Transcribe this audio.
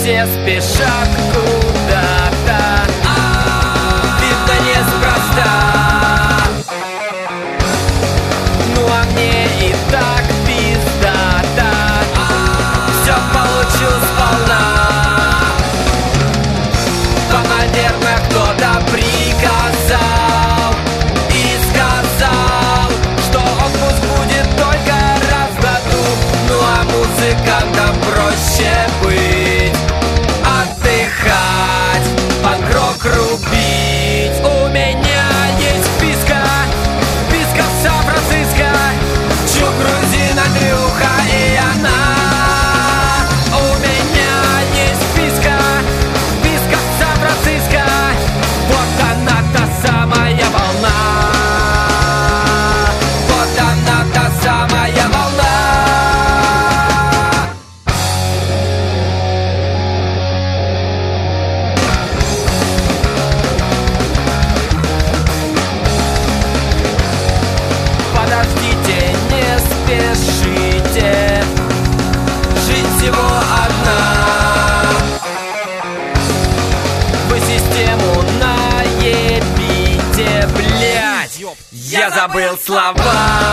все спешат куда-то, видно неспроста. Ну а мне и так пиздата, все получил сполна. Наверное, кто-то приказал и сказал, что отпуск будет только раз в году. Ну а музыкантам проще быть, отдыхать, панк-рок рубить. У меня есть вписка в Сан-Франциско, Чук, грузин, Андрюха и она. У меня есть вписка в Сан-Франциско, вот она та самая волна, вот она та самая волна. Подождите, не спешите, жизнь всего одна. Вы систему наебите, блядь, я забыл слова.